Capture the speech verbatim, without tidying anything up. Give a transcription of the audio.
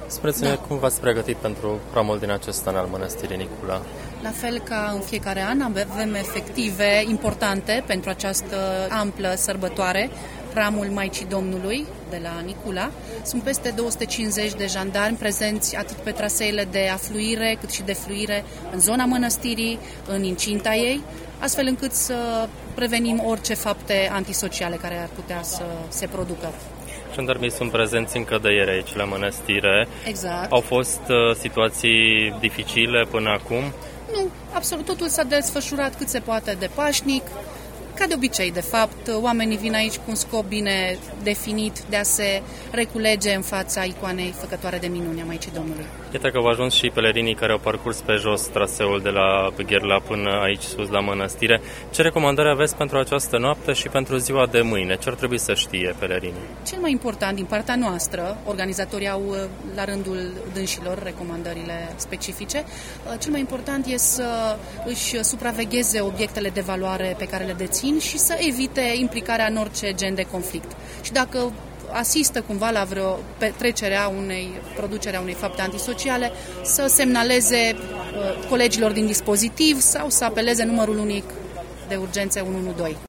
Spuneți-ne Da. cum v-ați pregătit pentru hramul din acest an al Mănăstirii Nicula? La fel ca în fiecare an avem efective importante pentru această amplă sărbătoare, hramul Maicii Domnului de la Nicula. Sunt peste două sute cincizeci de jandarmi prezenți atât pe traseele de afluire cât și de fluire în zona mănăstirii, în incinta ei, astfel încât să prevenim orice fapte antisociale care ar putea să se producă. Jandarmii sunt prezenți încă de ieri aici la mănăstire. Exact. Au fost uh, situații dificile până acum? Nu, absolut, totul s-a desfășurat cât se poate de pașnic. Ca de obicei, de fapt, oamenii vin aici cu un scop bine definit de a se reculege în fața icoanei făcătoare de minuni a Maicii Domnului. Iată că au ajuns și pelerinii care au parcurs pe jos traseul de la Gherla până aici sus la mănăstire. Ce recomandări aveți pentru această noapte și pentru ziua de mâine? Ce ar trebui să știe pelerinii? Cel mai important din partea noastră, organizatorii au la rândul dânșilor recomandările specifice, cel mai important e să își supravegheze obiectele de valoare pe care le dețin și să evite implicarea în orice gen de conflict. Și dacă asistă cumva la vreo petrecere a unei, producerea unei fapte antisociale, să semnaleze uh, colegilor din dispozitiv sau să apeleze numărul unic de urgențe unu unu doi.